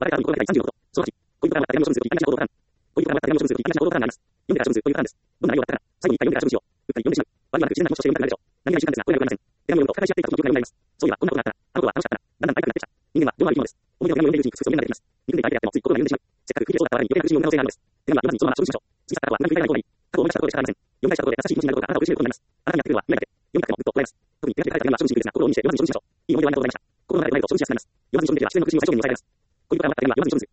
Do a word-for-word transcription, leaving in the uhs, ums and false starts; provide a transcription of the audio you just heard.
我々から見込まれた第さんじゅうのこと。そのはち、恋人からもらった手紙の処分数よりいかなしな行動パターン。恋人からもらった手紙の処分数よりいかなしな行動パターンがあります。読んでから処分するというパターンです。どんな内容だったか、最後に一回読んでから処分しよう。うっかり読んでしまう。悪いはなく自然な気持ちとして読みたくなるでしょう。何が一瞬なんですが、これは読めません。手紙を読むと、戦いし合っていた記憶が蘇ります。そういえば、こんなことがあったら、あの頃は楽しかったな。だんだん可愛くなってきた。人間は、世のある生き物です。思い出の手紙を読んでいるうちに、複数読みができます。憎んでいた相手であっても、つい心が緩んでしまう。せっかくクリアそうだった我々に余計な苦しみを生む可能性があるのです。手紙は読まずにそのまま処分しましょう。過ぎ去った過去は何も振り返らないことに、過去を思い出したことでしかありません。読み返したことで優しい気持ちになることがあなたを苦しめることになります。あなたにやってくるのは未来だって、読みたくてもぐっとこらえます。特に手紙で書いた手紙は処分しにくいですが、心を鬼にして読まずに処分しましょう。いい思い出はありがとうございました。心の中で唱えると処分しやすくなります。読まずに処分できれば自然の苦しみを最小限に抑えられます。恋人からもらった手紙は読まずに処分する。